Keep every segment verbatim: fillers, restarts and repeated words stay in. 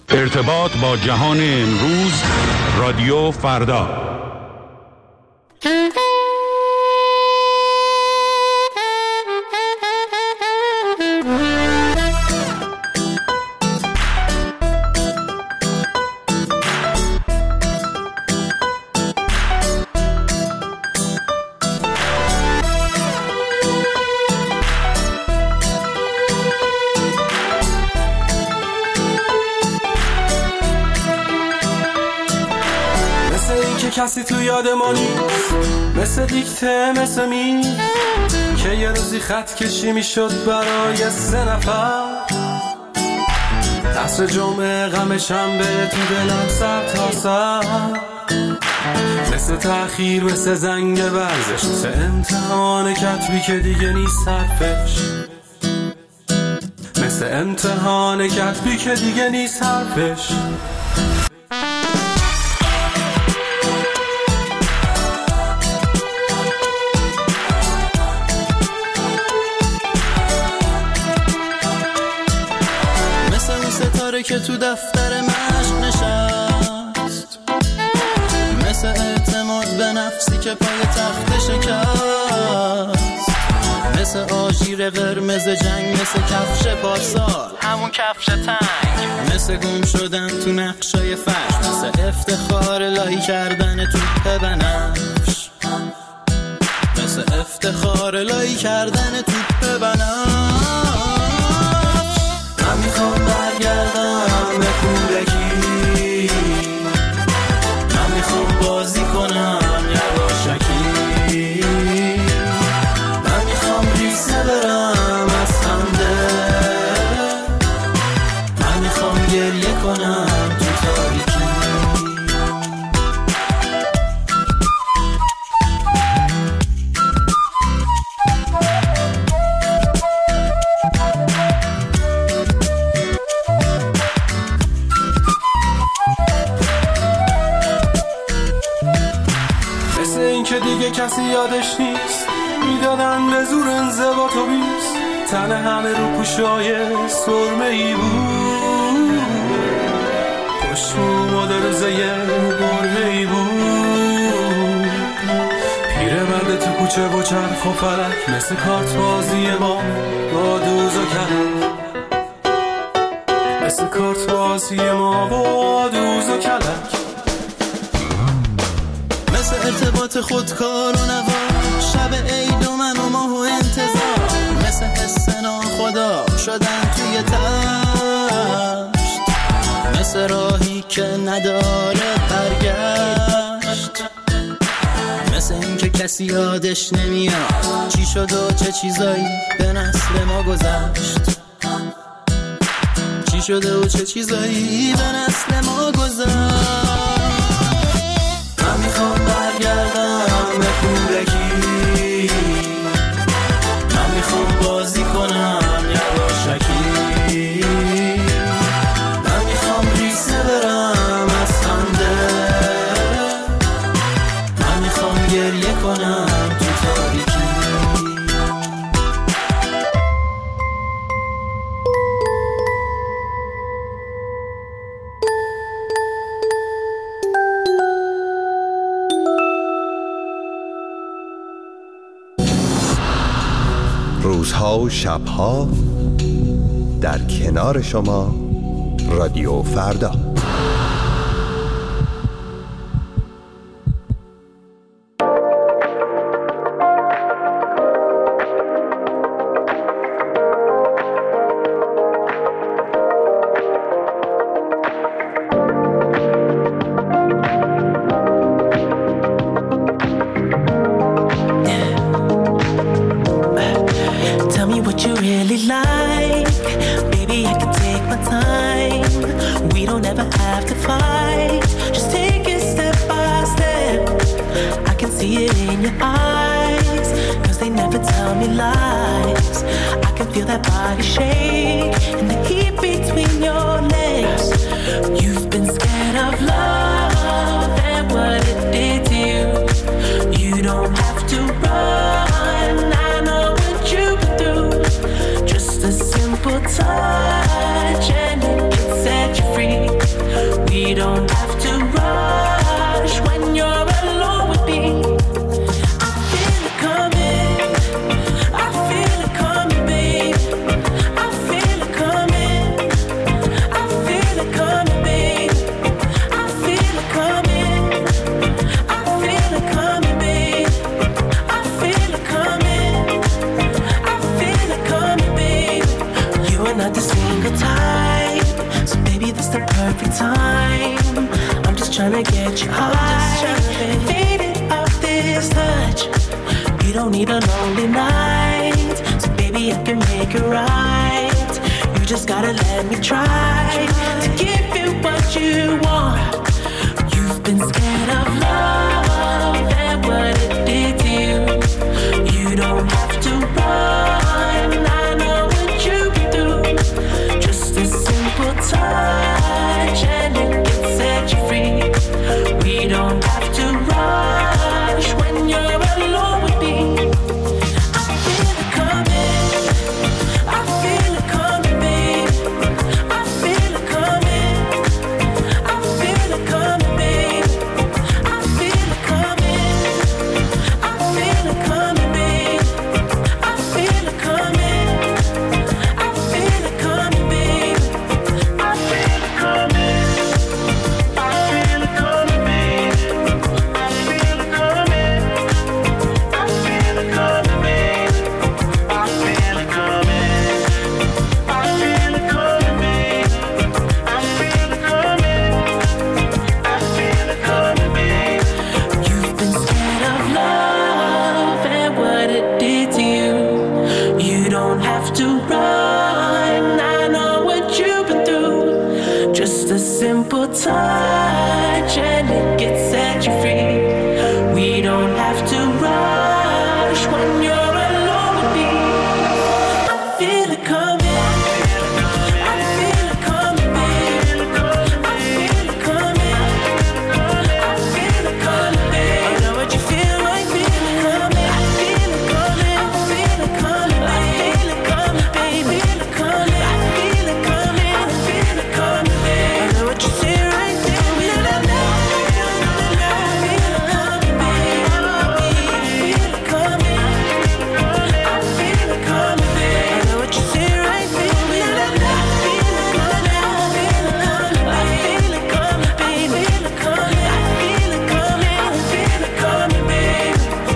ارتباط با جهان امروز، رادیو فردا. کسی تو یاد ما نیست، مثل دیکته مثل می که یه روزی خط کشی می شد برای سه نفر. عصر جمعه غم شنبه تو دلم سر تا سر، مثل تأخیر مثل زنگ ورزش، مثل امتحان کتبی که دیگه نیست حرفش، مثل امتحان کتبی که دیگه نیست حرفش. که تو دفتر مشق نشست، مثل اعتماد به نفسی که پای تخت شکست، مثل آژیر قرمز جنگ، مثل کفش پارسال همون کفش تنگ، مثل گم شدن تو نقشای فرش، مثل افتخار لایی کردن توپ بنفش، مثل افتخار لایی کردن توپ بنفش. من میخوام برگردم به کودکی، من میخوام بازی کنم یواشکی، من میخوام ریسه برم از خنده، من میخوام گریه کنم تو تاریکی. دیگه کسی یادش نیست، میدادن به زور انضباط و بیست، تن همه رو پوشای سرمه‌ای بود، پشت اومده روزه برهه‌ای بود، پیرمرد تو کوچه و چرخ و فلک، مثل کارت بازی ما با دوز و کلک، مثل کارت بازی ما با دوز و کلک، مثل ارتباط خودکار و نوا، شب عید و من و ماه و انتظار، مثل حس ناخدا شدن توی تشت، مثل راهی که نداره برگشت، مثل این که کسی یادش نمیاد چی شد و چه چیزایی به نسل ما گذشت، چی شده و چه چیزایی به نسل ما گذشت. من میخوام برگردم به کودکی، من میخوام بازی کنم یواشکی، من میخوام ریسه برم از خنده، من میخوام گریه کنم تو تاریکی. روزها و شبها در کنار شما، رادیو فردا. Touch and it can set you free. time. I'm just trying to get you high. Faded off this touch. You don't need a lonely night, so baby I can make it right. You just gotta let me try to give you what you want. You've been scared of love and what it did to you. You don't have to run, I know what you've been through. Just a simple touch and it can set you free. We don't have to rush when you're alone with me. I feel it coming, I feel it coming, babe. I feel it coming, I feel it coming, babe. I feel it coming, I feel it coming, babe. I feel it coming, I feel it coming, babe. I feel it coming, I feel it coming, babe. I feel it coming, I feel it coming, babe. I feel it coming, I feel it coming, babe. I feel it coming, I feel it coming, babe. You've been scared of love and what it did to you. You don't have to run, I know what you've been through. Just a simple touch and it gets set you free. We don't have to rush when you're alone with me. I feel it coming, I feel it coming, babe. I feel it coming, I feel it coming, babe. I know what you feel, I feel it coming, I feel it coming, I feel it coming, I feel it coming, babe. I feel it coming, I feel it coming, I feel it coming, babe. I know what you say right there. I feel it coming, babe. I feel it coming, I feel it coming, babe. I know what you say right there. I feel it coming, I feel it coming, babe. I feel it coming, I feel it coming, I feel it coming, babe.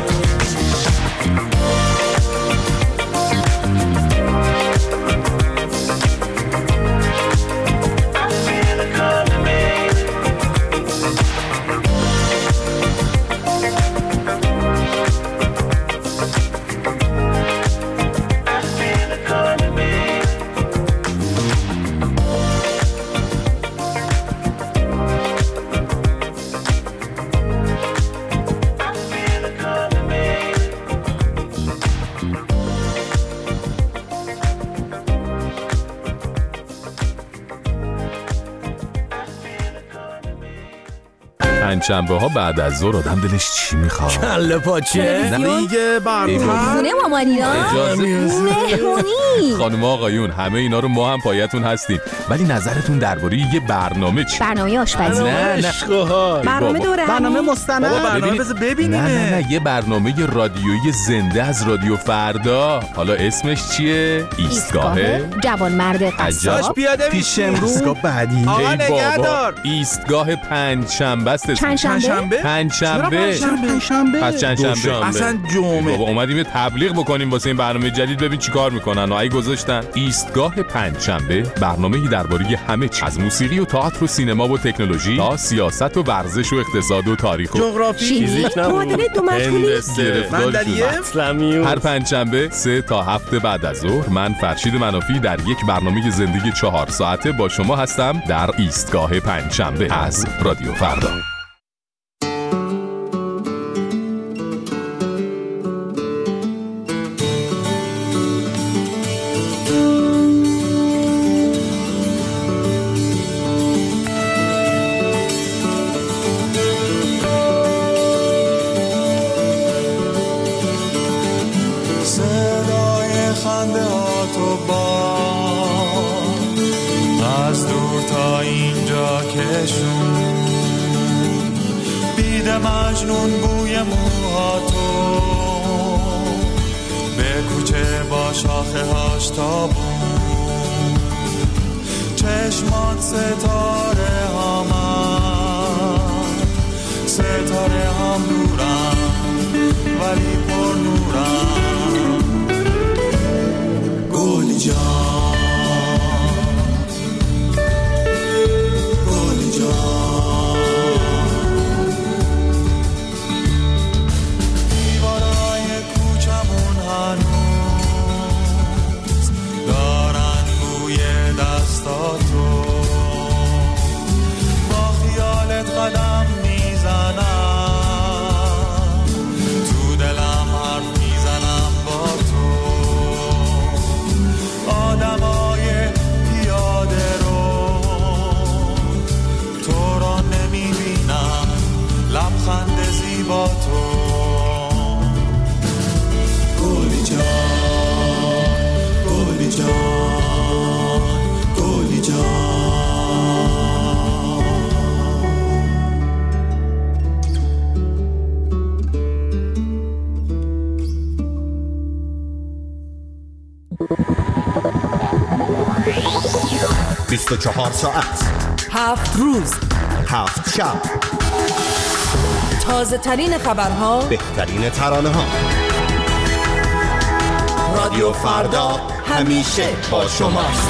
I feel it coming, babe. I feel it coming, babe. I feel it coming, babe. پنجشنبه ها بعد از ظهر آدم دلش چی میخواد؟ کله پاچه دیگه برنامه خونه مامانینا اجازه مهمونی. خانم آقایون همه اینا رو ما هم پایتون هستیم، ولی نظرتون درباره یه برنامه چی؟ برنامه آشپزی. نه نه برنامه دوره برنامه مستند. بابا برنامه ببینید. بذار ببینیم. نه نه نه یه برنامه رادیویی زنده از رادیو فردا. حالا اسمش چیه؟ ایستگاه جوان مرد قصاب. عجب. پیاده پیش امروز بعدی. آقا ای بابا نگهدار. ایستگاه پنجشنبه است. چند شنبه؟ پنجشنبه. پنجشنبه. پس چند شنبه. اصلا جمعه. بابا اومدیم یه تبلیغ بکنیم واسه این برنامه جدید، ببین چیکار میکنن. آی گذاشتن ایستگاه پنجشنبه، برنامه‌ای درباره همه چیز، از موسیقی و تئاتر و سینما و تکنولوژی تا سیاست و ورزش و اقتصاد و تاریخ و جغرافی، فیزیک، معادله دو مجهولی، مندلیه. هر پنجشنبه سه تا هفت بعد از ظهر من فرشید منافی در یک برنامه زندگی چهار ساعته با شما هستم در ایستگاه پنجشنبه از رادیو فردا. مجنون بوی موهاتو به کوچه با شاخه هاش تابون، چشمات ستاره هامن، ستاره هم دورم ولی پر نورم. گل جان گل بیست و چهار ساعت، هفت روز، هفت شب، تازه ترین خبرها، بهترین ترانه ها. رادیو فردا همیشه با شماست.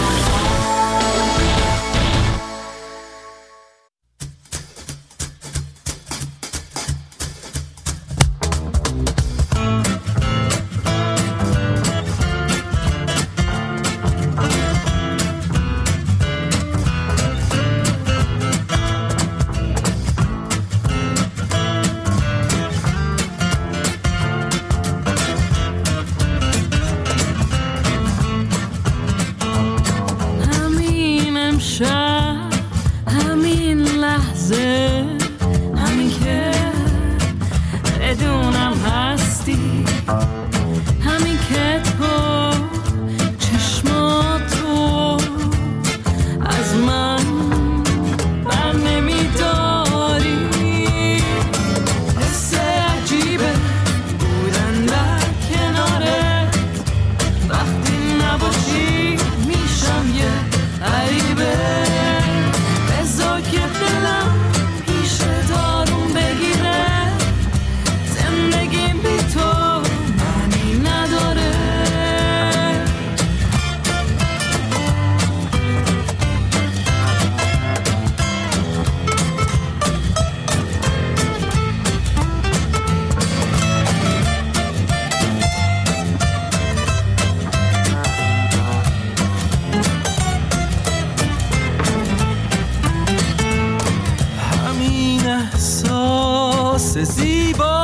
زیبا